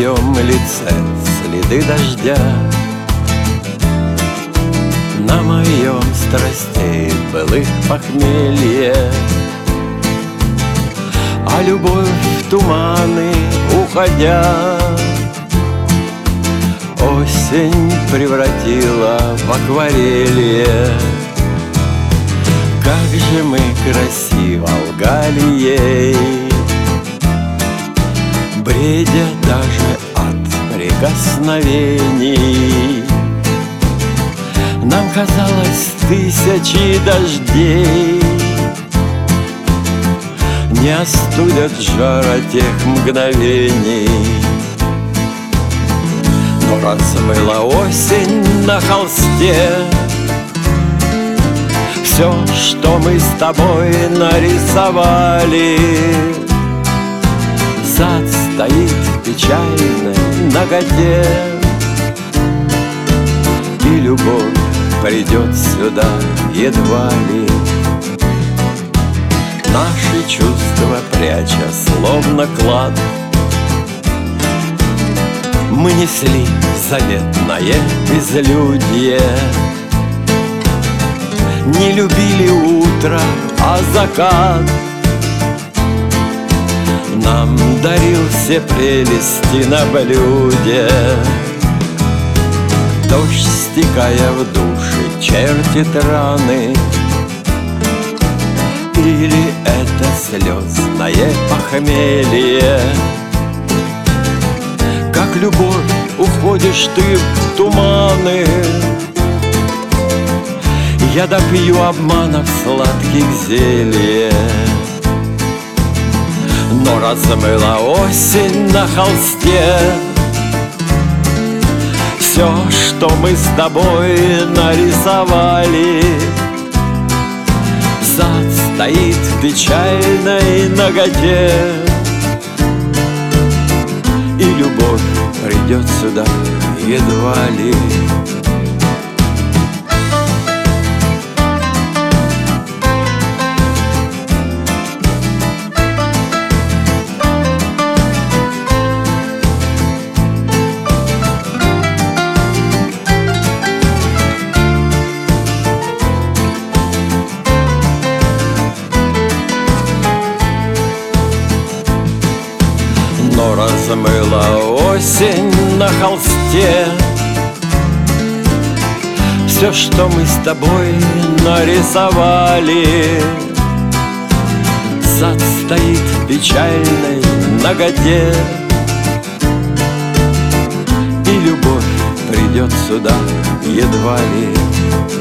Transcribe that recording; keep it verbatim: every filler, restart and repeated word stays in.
моем лице следы дождя, на моем страстей былых похмелье. А любовь в туманы уходя, осень превратила в акварелье. Как же мы красиво лгали ей, бредя даже от прикосновений. Нам казалось тысячи дождей не остудят жара тех мгновений. Но размыла осень на холсте все, что мы с тобой нарисовали. Сад стоит в печальной наготе, и любовь придет сюда едва ли. Наши чувства пряча, словно клад, мы несли заветное безлюдье. Не любили утро, а закат нам дарил все прелести на блюде. Дождь, стекая в души, чертит раны, или это слезное похмелье? Как любовь, уходишь ты в туманы, я допью обманов сладких зелье. Но размыла осень на холсте все, что мы с тобой нарисовали. Сад стоит в печальной наготе, и любовь придет сюда едва ли. Но размыла осень на холсте все, что мы с тобой нарисовали. Сад стоит в печальной наготе, и любовь придет сюда едва ли.